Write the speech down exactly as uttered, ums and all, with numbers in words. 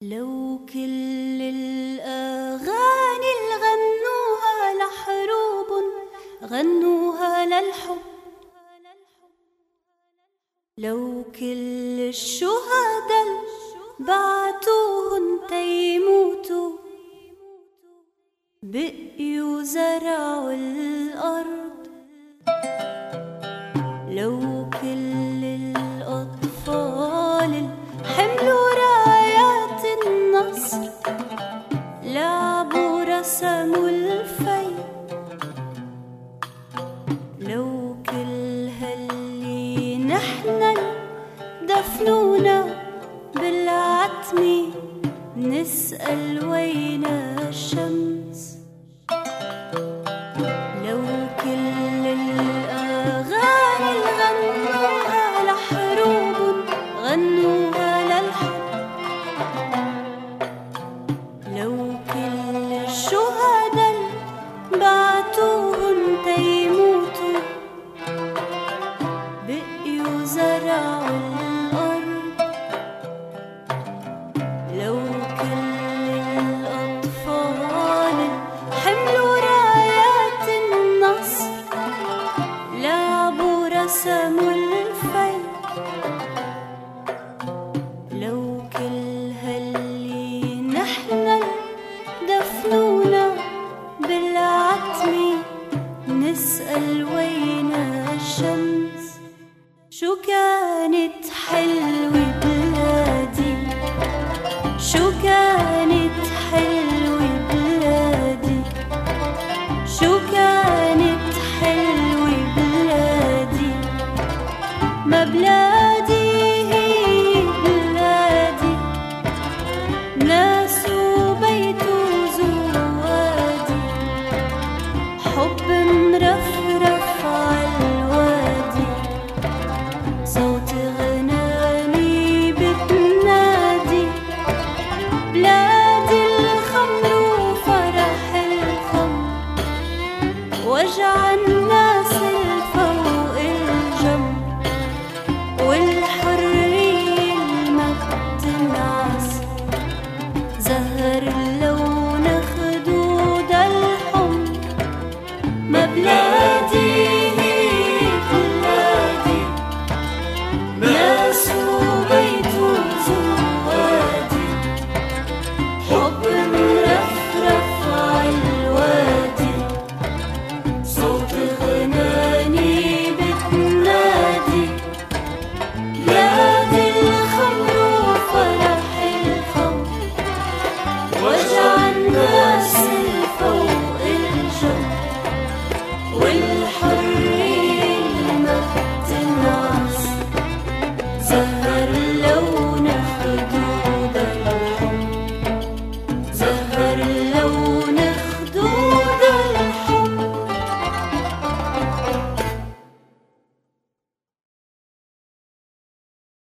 لو كل الأغاني اللي غنوها لحروب غنوها للحب، لو كل الشهداء بعتوهن تيموتوا بقيوا زرعوا الأرض، لو كل الأطفال حملوا رايات النصر لعبوا رسموا الفي، لو كل هاللي نحن دفنونا بالعتمة نسأل وين الشمس، لو كل الأغاني اللي غنوها لحروب غنوها للحب.